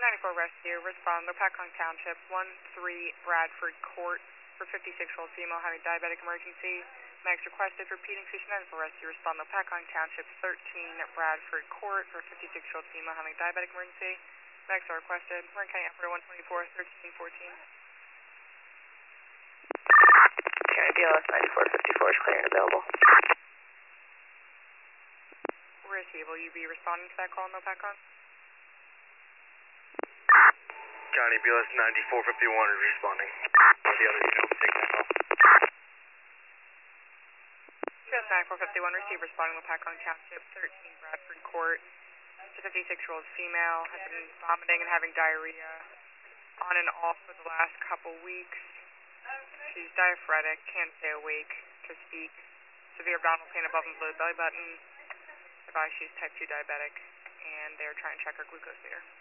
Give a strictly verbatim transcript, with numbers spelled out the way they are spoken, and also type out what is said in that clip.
ninety-four Rescue, respond Lopakong Township, one three Bradford Court for fifty-six-year-old female having diabetic emergency. Max requested. Repeating station ninety-four Rescue, respond Lopakong Township, thirteen Bradford Court for fifty-six-year-old female having diabetic emergency. Max are requested. Warren County Operator one twenty-four, thirteen fourteen. County B L S ninety-four fifty-four is clear and available. Where is he? Will you be responding to that call in Lopakong? County B L S ninety-four fifty-one is responding. Or the other unit will take that call. B L S ninety-four fifty-one, receive responding Lopakong Township, thirteen Bradford Court. The fifty-six-year-old female has been vomiting and having diarrhea on and off for the last couple weeks. She's diaphoretic, can't stay awake to speak. Severe abdominal pain above and below the belly button. Advised she's type two diabetic, and they're trying to check her glucose meter.